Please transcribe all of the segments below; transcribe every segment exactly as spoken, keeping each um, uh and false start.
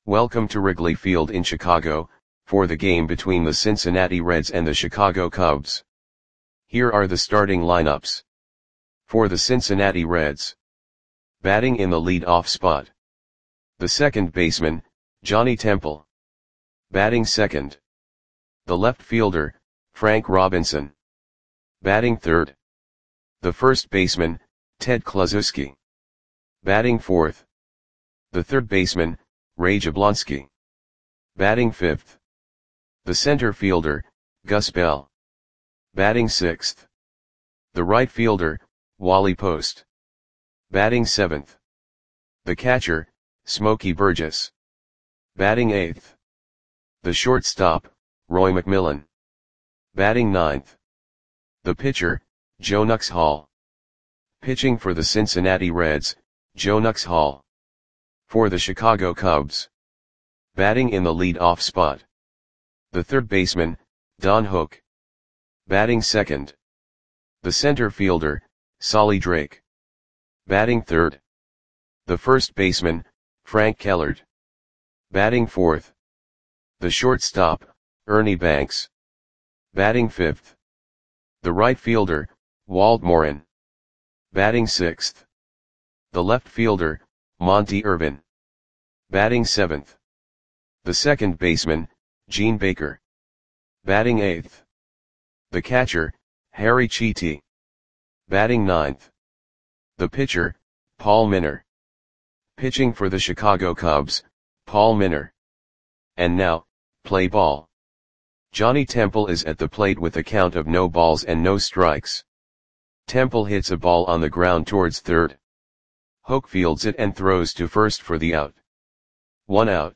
Welcome to Wrigley Field in Chicago, for the game between the Cincinnati Reds and the Chicago Cubs. Here are the starting lineups. For the Cincinnati Reds. Batting in the lead-off spot. The second baseman, Johnny Temple. Batting second. The left fielder, Frank Robinson. Batting third. The first baseman, Ted Kluszewski. Batting fourth. The third baseman, Ray Jablonski. Batting fifth. The center fielder, Gus Bell. Batting sixth. The right fielder, Wally Post. Batting seventh. The catcher, Smokey Burgess. Batting eighth. The shortstop, Roy McMillan. Batting ninth. The pitcher, Joe Nuxhall. Pitching for the Cincinnati Reds, Joe Nuxhall. For the Chicago Cubs. Batting in the lead-off spot. The third baseman, Don Hook. Batting second. The center fielder, Solly Drake. Batting third. The first baseman, Frank Kellert. Batting fourth. The shortstop, Ernie Banks. Batting fifth. The right fielder, Walt Morin. Batting sixth. The left fielder, Monty Irvin. Batting seventh. The second baseman, Gene Baker. Batting eighth. The catcher, Harry Cheety. Batting ninth. The pitcher, Paul Minner. Pitching for the Chicago Cubs, Paul Minner. And now, play ball. Johnny Temple is at the plate with a count of no balls and no strikes. Temple hits a ball on the ground towards third. Hook fields it and throws to first for the out. One out.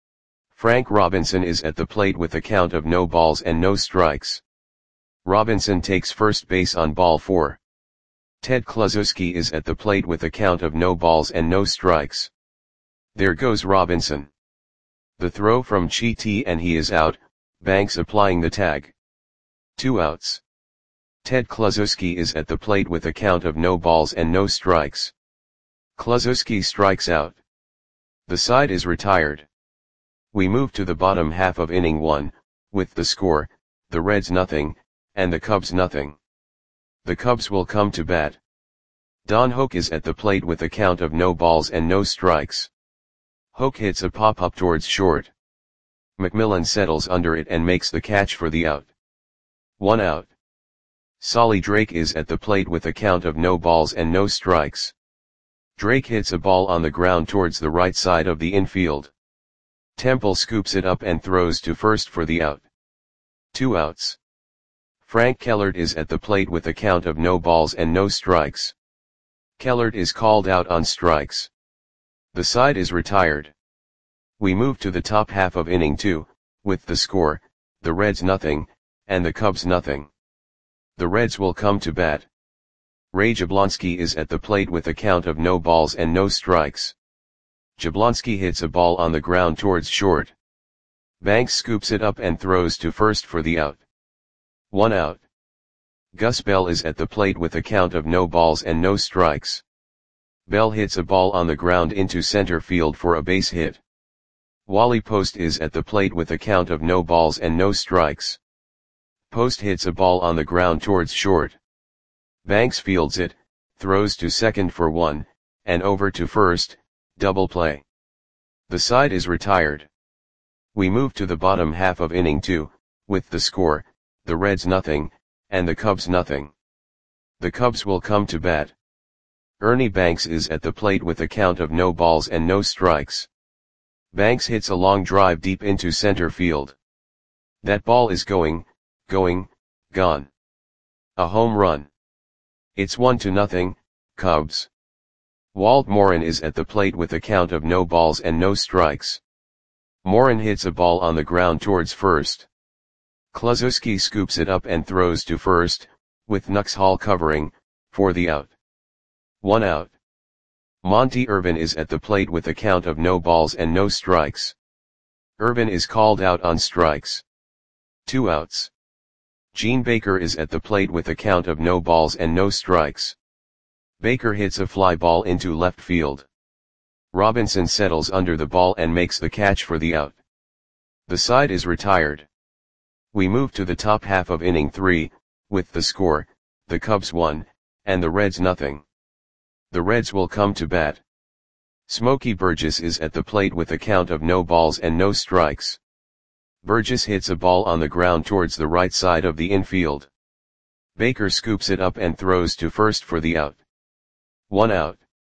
Frank Robinson is at the plate with a count of no balls and no strikes. Robinson takes first base on ball four. Ted Kluszewski is at the plate with a count of no balls and no strikes. There goes Robinson. The throw from Cheety and he is out, Banks applying the tag. Two outs. Ted Kluszewski is at the plate with a count of no balls and no strikes. Kluszewski strikes out. The side is retired. We move to the bottom half of inning one, with the score, the Reds nothing, and the Cubs nothing. The Cubs will come to bat. Don Hook is at the plate with a count of no balls and no strikes. Hook hits a pop-up towards short. McMillan settles under it and makes the catch for the out. One out. Solly Drake is at the plate with a count of no balls and no strikes. Drake hits a ball on the ground towards the right side of the infield. Temple scoops it up and throws to first for the out. Two outs. Frank Kellert is at the plate with a count of no balls and no strikes. Kellert is called out on strikes. The side is retired. We move to the top half of inning two, with the score, the Reds nothing, and the Cubs nothing. The Reds will come to bat. Ray Jablonski is at the plate with a count of no balls and no strikes. Jablonski hits a ball on the ground towards short. Banks scoops it up and throws to first for the out. One out. Gus Bell is at the plate with a count of no balls and no strikes. Bell hits a ball on the ground into center field for a base hit. Wally Post is at the plate with a count of no balls and no strikes. Post hits a ball on the ground towards short. Banks fields it, throws to second for one, and over to first, double play. The side is retired. We move to the bottom half of inning two, with the score, the Reds nothing, and the Cubs nothing. The Cubs will come to bat. Ernie Banks is at the plate with a count of no balls and no strikes. Banks hits a long drive deep into center field. That ball is going, going, gone. A home run. It's one to nothing, Cubs. Walt Morin is at the plate with a count of no balls and no strikes. Morin hits a ball on the ground towards first. Kluszewski scoops it up and throws to first, with Nuxhall covering, for the out. One out. Monty Irvin is at the plate with a count of no balls and no strikes. Irvin is called out on strikes. Two outs. Gene Baker is at the plate with a count of no balls and no strikes. Baker hits a fly ball into left field. Robinson settles under the ball and makes the catch for the out. The side is retired. We move to the top half of inning three, with the score, the Cubs one, and the Reds nothing. The Reds will come to bat. Smokey Burgess is at the plate with a count of no balls and no strikes. Burgess hits a ball on the ground towards the right side of the infield. Baker scoops it up and throws to first for the out. One out.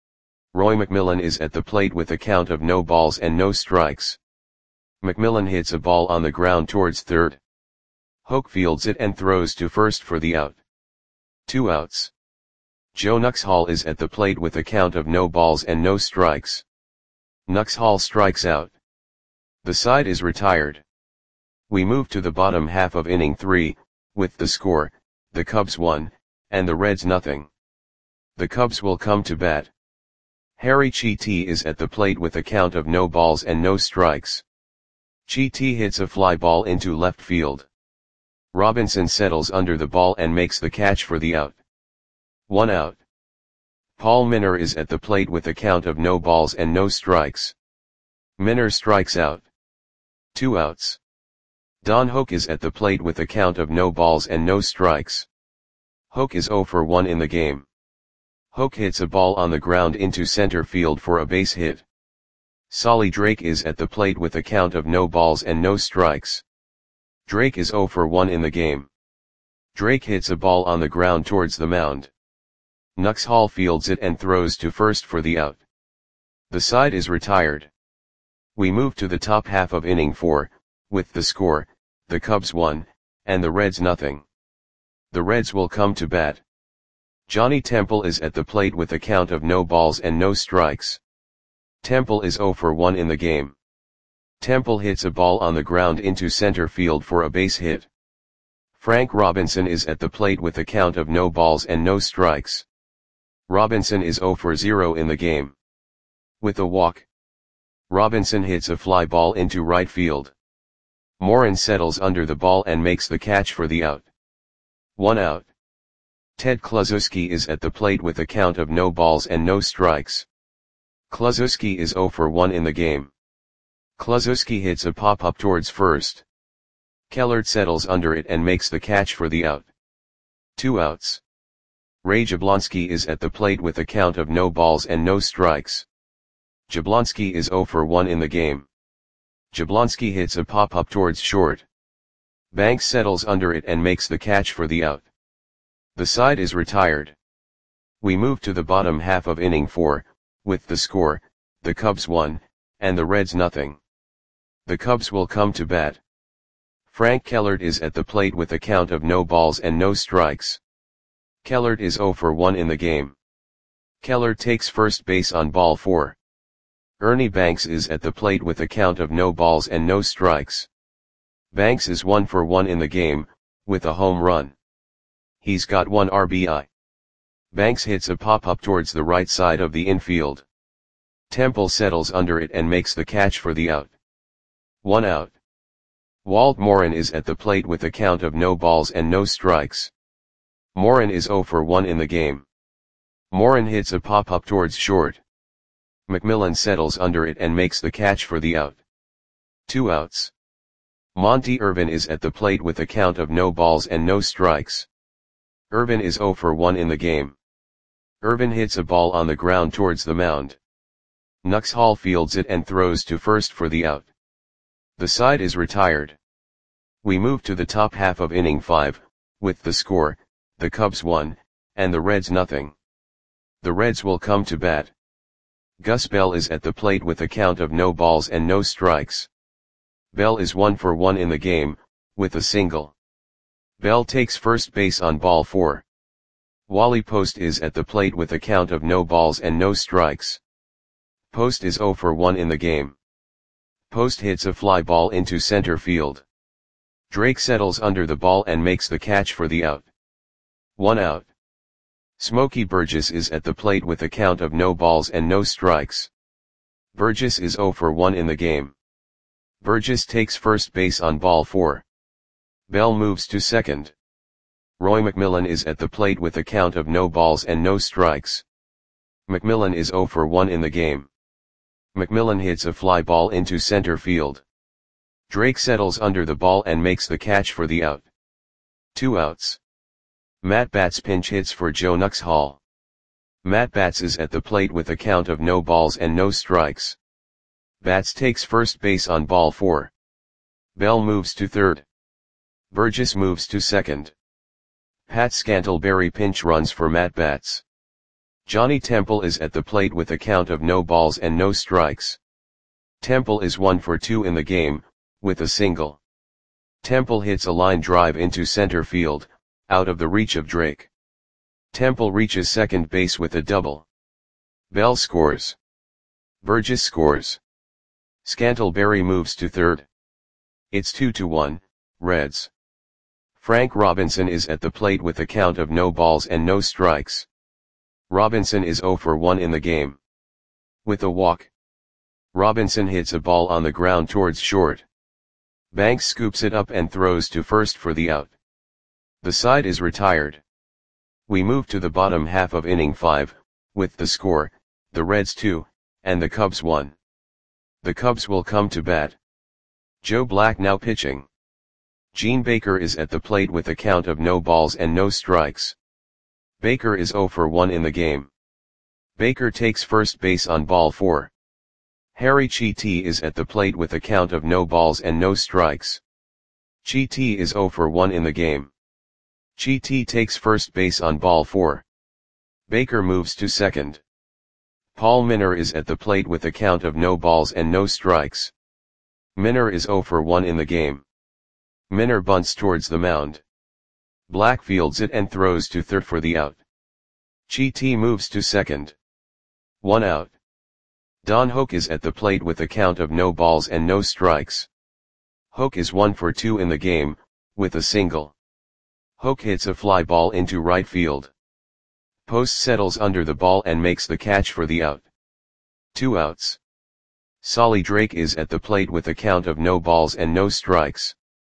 Roy McMillan is at the plate with a count of no balls and no strikes. McMillan hits a ball on the ground towards third. Hoke fields it and throws to first for the out. Two outs. Joe Nuxhall is at the plate with a count of no balls and no strikes. Nuxhall strikes out. The side is retired. We move to the bottom half of inning three, with the score, the Cubs one, and the Reds nothing. The Cubs will come to bat. Harry Chiti is at the plate with a count of no balls and no strikes. Chiti hits a fly ball into left field. Robinson settles under the ball and makes the catch for the out. One out. Paul Minner is at the plate with a count of no balls and no strikes. Minner strikes out. Two outs. Don Hoke is at the plate with a count of no balls and no strikes. Hoke is oh for one in the game. Hoke hits a ball on the ground into center field for a base hit. Solly Drake is at the plate with a count of no balls and no strikes. Drake is oh for one in the game. Drake hits a ball on the ground towards the mound. Nuxhall fields it and throws to first for the out. The side is retired. We move to the top half of inning four, with the score, the Cubs one, and the Reds nothing. The Reds will come to bat. Johnny Temple is at the plate with a count of no balls and no strikes. Temple is oh for one in the game. Temple hits a ball on the ground into center field for a base hit. Frank Robinson is at the plate with a count of no balls and no strikes. Robinson is oh for zero in the game. With a walk, Robinson hits a fly ball into right field. Morin settles under the ball and makes the catch for the out. One out. Ted Kluszewski is at the plate with a count of no balls and no strikes. Kluszewski is oh for one in the game. Kluszewski hits a pop-up towards first. Kellert settles under it and makes the catch for the out. Two outs. Ray Jablonski is at the plate with a count of no balls and no strikes. Jablonski is oh for one in the game. Jablonski hits a pop-up towards short. Banks settles under it and makes the catch for the out. The side is retired. We move to the bottom half of inning four, with the score, the Cubs one, and the Reds nothing. The Cubs will come to bat. Frank Kellert is at the plate with a count of no balls and no strikes. Kellert is oh for one in the game. Kellert takes first base on ball four. Ernie Banks is at the plate with a count of no balls and no strikes. Banks is one for one in the game, with a home run. He's got one R B I. Banks hits a pop-up towards the right side of the infield. Temple settles under it and makes the catch for the out. One out. Walt Morin is at the plate with a count of no balls and no strikes. Morin is oh for one in the game. Morin hits a pop-up towards short. McMillan settles under it and makes the catch for the out. Two outs. Monty Irvin is at the plate with a count of no balls and no strikes. Irvin is oh for one in the game. Irvin hits a ball on the ground towards the mound. Nuxhall fields it and throws to first for the out. The side is retired. We move to the top half of inning five, with the score, the Cubs one, and the Reds nothing. The Reds will come to bat. Gus Bell is at the plate with a count of no balls and no strikes. Bell is one for one in the game, with a single. Bell takes first base on ball four. Wally Post is at the plate with a count of no balls and no strikes. Post is oh for one in the game. Post hits a fly ball into center field. Drake settles under the ball and makes the catch for the out. One out. Smokey Burgess is at the plate with a count of no balls and no strikes. Burgess is oh for one in the game. Burgess takes first base on ball four. Bell moves to second. Roy McMillan is at the plate with a count of no balls and no strikes. McMillan is oh for one in the game. McMillan hits a fly ball into center field. Drake settles under the ball and makes the catch for the out. Two outs. Matt Batts pinch hits for Joe Nuxhall. Matt Batts is at the plate with a count of no balls and no strikes. Batts takes first base on ball four. Bell moves to third. Burgess moves to second. Pat Scantlebury pinch runs for Matt Batts. Johnny Temple is at the plate with a count of no balls and no strikes. Temple is one for two in the game, with a single. Temple hits a line drive into center field, out of the reach of Drake. Temple reaches second base with a double. Bell scores. Burgess scores. Scantlebury moves to third. It's two to one, Reds. Frank Robinson is at the plate with a count of no balls and no strikes. Robinson is zero for one in the game. With a walk. Robinson hits a ball on the ground towards short. Banks scoops it up and throws to first for the out. The side is retired. We move to the bottom half of inning five, with the score, the Reds two, and the Cubs one. The Cubs will come to bat. Joe Black now pitching. Gene Baker is at the plate with a count of no balls and no strikes. Baker is zero for one in the game. Baker takes first base on ball four. Harry Chiti is at the plate with a count of no balls and no strikes. Chiti is zero for one in the game. Chiti takes first base on ball four. Baker moves to second. Paul Minner is at the plate with a count of no balls and no strikes. Minner is zero for one in the game. Minner bunts towards the mound. Black fields it and throws to third for the out. Chiti moves to second. One out. Don Hoak is at the plate with a count of no balls and no strikes. Hoak is one for two in the game, with a single. Hoak hits a fly ball into right field. Post settles under the ball and makes the catch for the out. Two outs. Solly Drake is at the plate with a count of no balls and no strikes.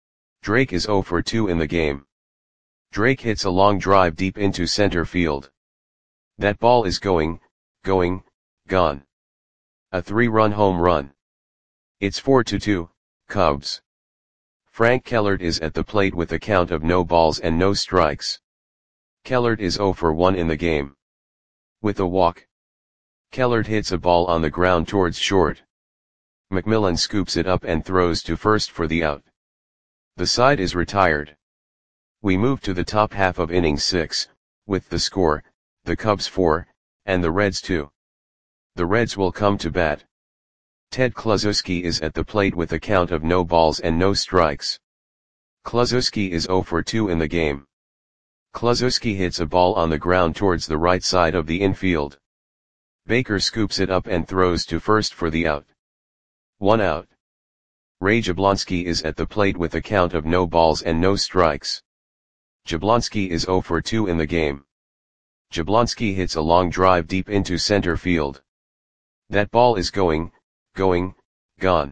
Drake is zero for two in the game. Drake hits a long drive deep into center field. That ball is going, going, gone. A three-run home run. It's four to two, Cubs. Frank Kellert is at the plate with a count of no balls and no strikes. Kellert is zero for one in the game. With a walk. Kellert hits a ball on the ground towards short. McMillan scoops it up and throws to first for the out. The side is retired. We move to the top half of inning six, with the score, the Cubs four, and the Reds two. The Reds will come to bat. Ted Kluszewski is at the plate with a count of no balls and no strikes. Kluszewski is zero for two in the game. Kluszewski hits a ball on the ground towards the right side of the infield. Baker scoops it up and throws to first for the out. One out. Ray Jablonski is at the plate with a count of no balls and no strikes. Jablonski is zero for two in the game. Jablonski hits a long drive deep into center field. That ball is going, going, gone.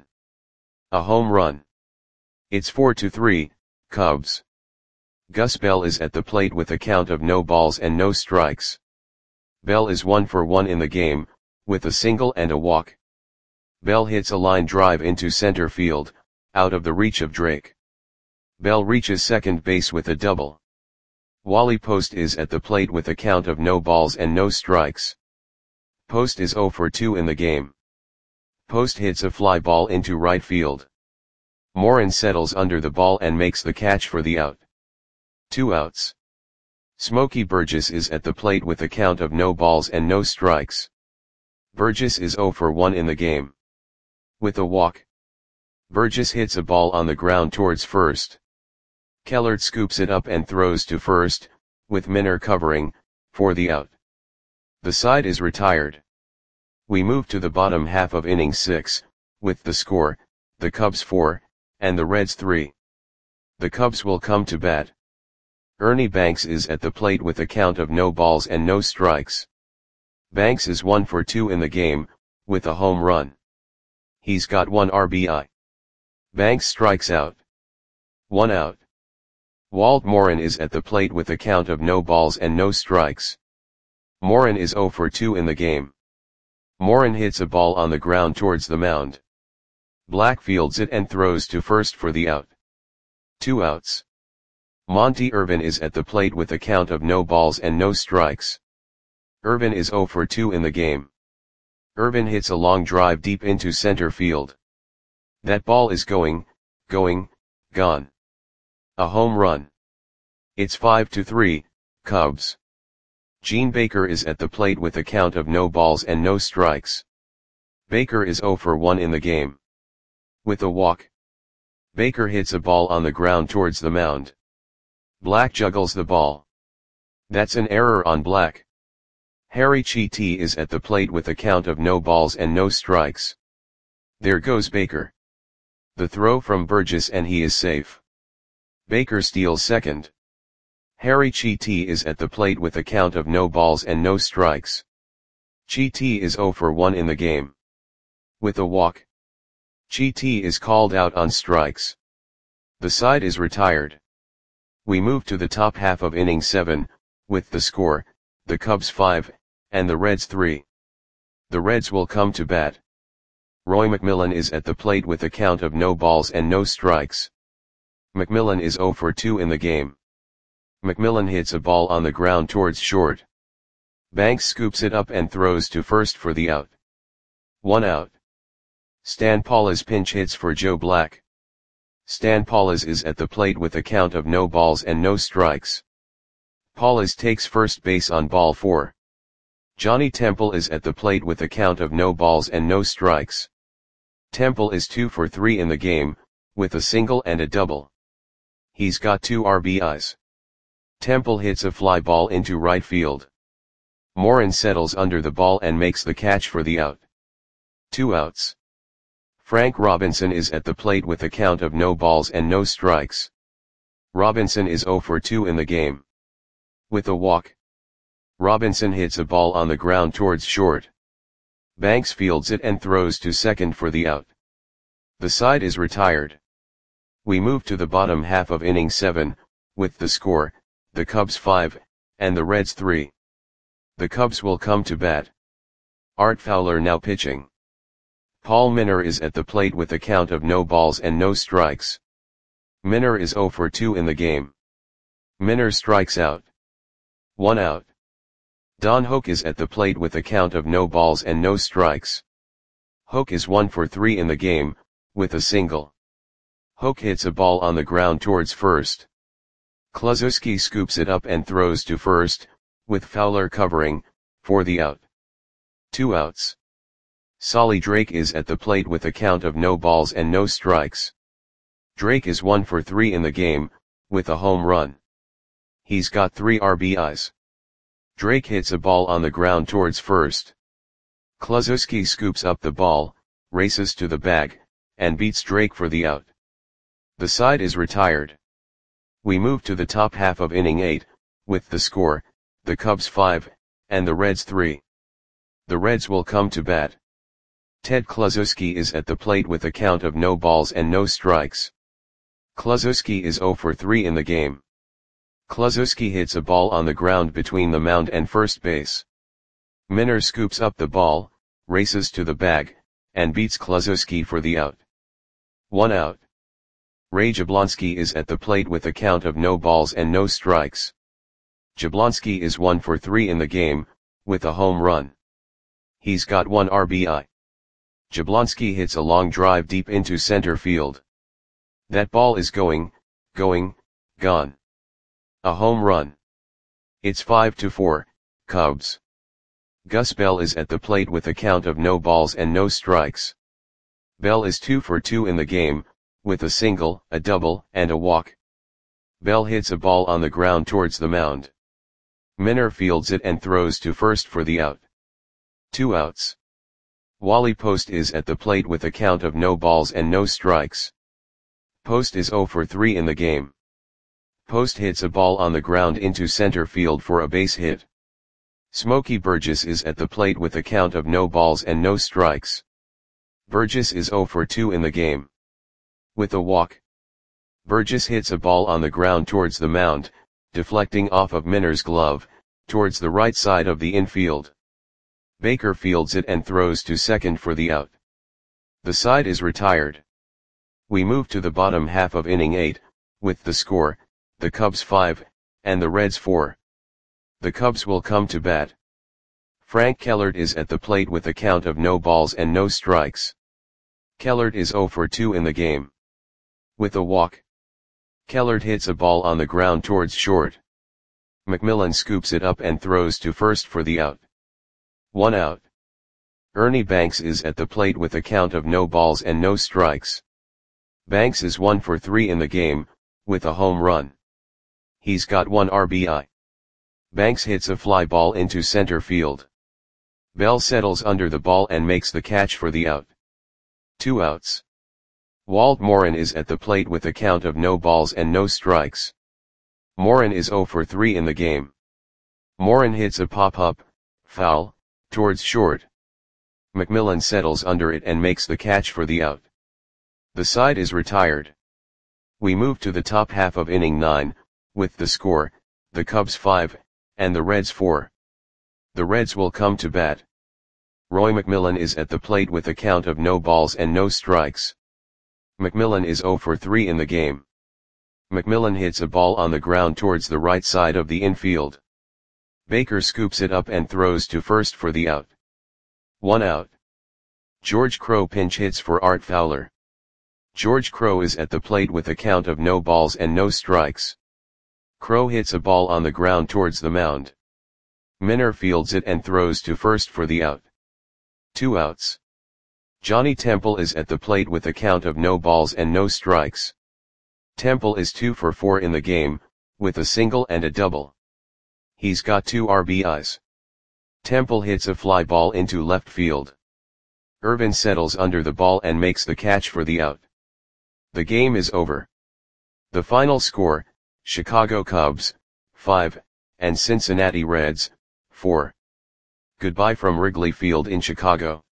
A home run. It's four to three, Cubs. Gus Bell is at the plate with a count of no balls and no strikes. Bell is one for one in the game, with a single and a walk. Bell hits a line drive into center field, out of the reach of Drake. Bell reaches second base with a double. Wally Post is at the plate with a count of no balls and no strikes. Post is zero for two in the game. Post hits a fly ball into right field. Morin settles under the ball and makes the catch for the out. Two outs. Smokey Burgess is at the plate with a count of no balls and no strikes. Burgess is zero for one in the game. With a walk. Burgess hits a ball on the ground towards first. Kellert scoops it up and throws to first, with Minner covering, for the out. The side is retired. We move to the bottom half of inning six, with the score, the Cubs four, and the Reds three. The Cubs will come to bat. Ernie Banks is at the plate with a count of no balls and no strikes. Banks is one for two in the game, with a home run. He's got one R B I. Banks strikes out. One out. Walt Morin is at the plate with a count of no balls and no strikes. Morin is zero for two in the game. Morin hits a ball on the ground towards the mound. Black fields it and throws to first for the out. Two outs. Monty Irvin is at the plate with a count of no balls and no strikes. Irvin is oh for two in the game. Irvin hits a long drive deep into center field. That ball is going, going, gone. A home run. It's five to three, Cubs. Gene Baker is at the plate with a count of no balls and no strikes. Baker is oh for one in the game. With a walk. Baker hits a ball on the ground towards the mound. Black juggles the ball. That's an error on Black. Harry Chiti is at the plate with a count of no balls and no strikes. There goes Baker. The throw from Burgess and he is safe. Baker steals second. Harry Chiti is at the plate with a count of no balls and no strikes. Chiti is oh for one in the game. With a walk. Chiti is called out on strikes. The side is retired. We move to the top half of inning seven, with the score, the Cubs five, and the Reds three. The Reds will come to bat. Roy McMillan is at the plate with a count of no balls and no strikes. McMillan is oh for two in the game. McMillan hits a ball on the ground towards short. Banks scoops it up and throws to first for the out. One out. Stan Paulis pinch hits for Joe Black. Stan Paulis is at the plate with a count of no balls and no strikes. Paulis takes first base on ball four. Johnny Temple is at the plate with a count of no balls and no strikes. Temple is two for three in the game, with a single and a double. He's got two R B Is. Temple hits a fly ball into right field. Morin settles under the ball and makes the catch for the out. Two outs. Frank Robinson is at the plate with a count of no balls and no strikes. Robinson is oh for two in the game. With a walk. Robinson hits a ball on the ground towards short. Banks fields it and throws to second for the out. The side is retired. We move to the bottom half of inning seven, with the score, the Cubs five, and the Reds three. The Cubs will come to bat. Art Fowler now pitching. Paul Minner is at the plate with a count of no balls and no strikes. Minner is oh for two in the game. Minner strikes out. One out. Don Hoak is at the plate with a count of no balls and no strikes. Hoak is one for three in the game, with a single. Hoak hits a ball on the ground towards first. Kluszewski scoops it up and throws to first, with Fowler covering, for the out. Two outs. Solly Drake is at the plate with a count of no balls and no strikes. Drake is one for three in the game, with a home run. He's got three R B Is. Drake hits a ball on the ground towards first. Kluszewski scoops up the ball, races to the bag, and beats Drake for the out. The side is retired. We move to the top half of inning eight, with the score, the Cubs five, and the Reds three. The Reds will come to bat. Ted Kluszewski is at the plate with a count of no balls and no strikes. Kluszewski is oh for three in the game. Kluszewski hits a ball on the ground between the mound and first base. Minner scoops up the ball, races to the bag, and beats Kluszewski for the out. One out. Ray Jablonski is at the plate with a count of no balls and no strikes. Jablonski is one for three in the game, with a home run. He's got one R B I. Jablonski hits a long drive deep into center field. That ball is going, going, gone. A home run. It's five to four, Cubs. Gus Bell is at the plate with a count of no balls and no strikes. Bell is two for two in the game, with a single, a double, and a walk. Bell hits a ball on the ground towards the mound. Minner fields it and throws to first for the out. Two outs. Wally Post is at the plate with a count of no balls and no strikes. Post is oh for three in the game. Post hits a ball on the ground into center field for a base hit. Smokey Burgess is at the plate with a count of no balls and no strikes. Burgess is oh for two in the game. With a walk. Burgess hits a ball on the ground towards the mound, deflecting off of Minner's glove, towards the right side of the infield. Baker fields it and throws to second for the out. The side is retired. We move to the bottom half of inning eight, with the score, the Cubs five, and the Reds four. The Cubs will come to bat. Frank Kellert is at the plate with a count of no balls and no strikes. Kellert is oh for two in the game. With a walk, Kellert hits a ball on the ground towards short. McMillan scoops it up and throws to first for the out. One out. Ernie Banks is at the plate with a count of no balls and no strikes. Banks is one for three in the game, with a home run. He's got one R B I. Banks hits a fly ball into center field. Bell settles under the ball and makes the catch for the out. Two outs. Walt Morin is at the plate with a count of no balls and no strikes. Morin is oh for three in the game. Morin hits a pop-up, foul, towards short. McMillan settles under it and makes the catch for the out. The side is retired. We move to the top half of inning nine, with the score, the Cubs five, and the Reds four. The Reds will come to bat. Roy McMillan is at the plate with a count of no balls and no strikes. McMillan is oh for three in the game. McMillan hits a ball on the ground towards the right side of the infield. Baker scoops it up and throws to first for the out. One out. George Crowe pinch hits for Art Fowler. George Crowe is at the plate with a count of no balls and no strikes. Crowe hits a ball on the ground towards the mound. Minner fields it and throws to first for the out. Two outs. Johnny Temple is at the plate with a count of no balls and no strikes. Temple is two for four in the game, with a single and a double. He's got two R B Is. Temple hits a fly ball into left field. Irvin settles under the ball and makes the catch for the out. The game is over. The final score, Chicago Cubs, five, and Cincinnati Reds, four. Goodbye from Wrigley Field in Chicago.